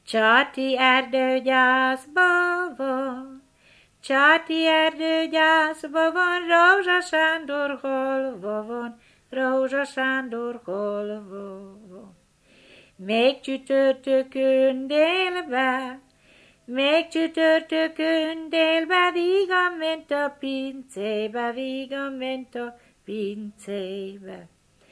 Csati erdőgyászba van, Csati erdőgyászba van, Rózsa Sándor holva van, Rózsa Sándor holva van. Még csütörtökön délbe, még csütörtökön délbe, vígan ment a pincébe, vígan ment a pincébe.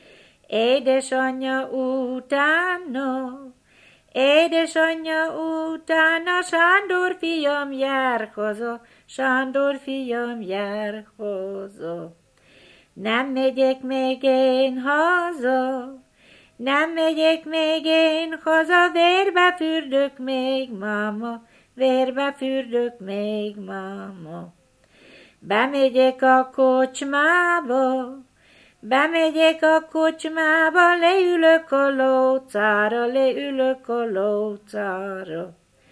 Édesanyja utána, édesanyja utána, Sándor fiam jár haza, Sándor fiam jár haza. Nem megyek még én haza, nem megyek még én haza, vérbe fürdök még, máma, vérbe fürdök még, máma. Bemegyek a kocsmába, bemegyek a kocsmába, leülök a lócára, leülök a lócára.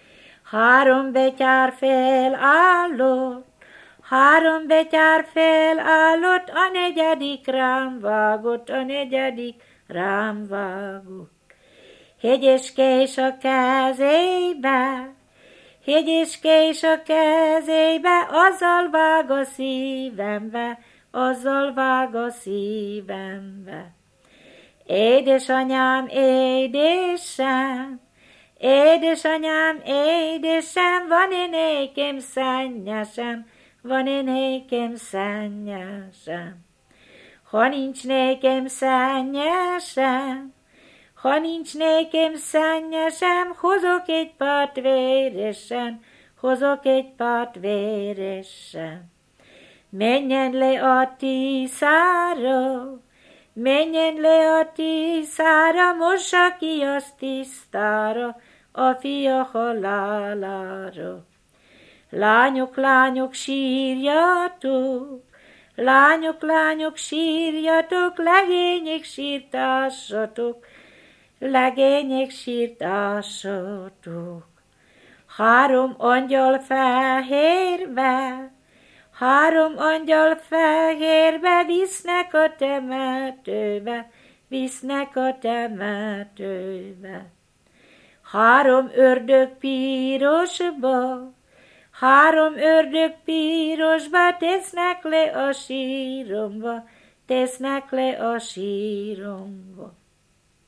3 betyár felállott, 3 betyár felállott, a 4. rám vágott, a 4. rám vágott. Hegyeskés a kezébe, hegyeskés a kezébe, azzal vág a szívembe, azzal vág a szívembe. Édesanyám, édesem, édesanyám, édesem, van-e nékem szennyesem, van-e nékem szennyesem. Ha nincs nékem szennyesem, ha nincs nékem szennyesem, hozok egy párt véresen, hozok egy párt véresen. Menjen le a Tiszára, menjen le a Tiszára, mossa ki azt tisztára, a fia halálára. Lányok, lányok, sírjatok, lányok, lányok, sírjatok, legények, sírtássatok, legények, sírtássatok. 3 angyal fehérbe, 3 angyal fehérbe, visznek a temetőbe, visznek a temetőbe. 3 ördög pirosba, 3 ördög pirosba, tesznek le a síromba, tesznek le a síromba.